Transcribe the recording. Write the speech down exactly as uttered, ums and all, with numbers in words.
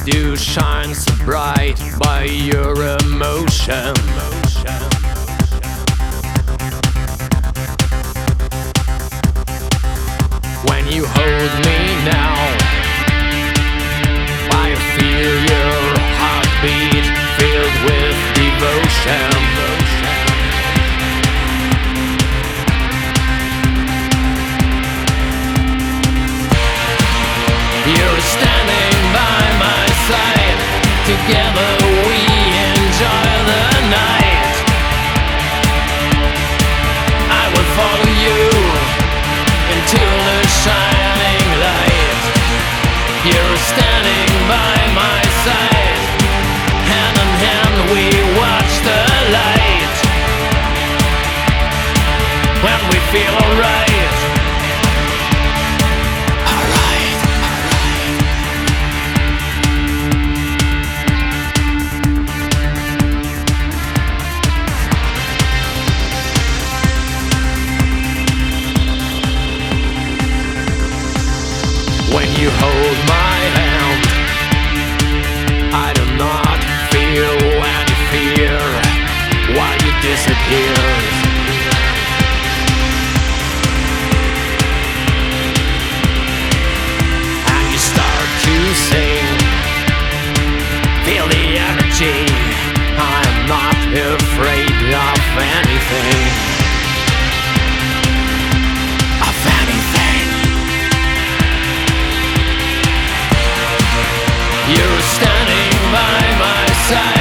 You shine so bright by your emotion. When you hold me now, I feel your heartbeat filled with devotion. You're standing by my side. Together we enjoy the night. I will follow you into the shining light. You're standing by my side. Hand in hand we watch the light. When we feel alright. When you hold my hand, I do not feel any fear while you disappear. And you start to sing, feel the energy. I'm not afraid of anything. Of anything. You're standing by my side.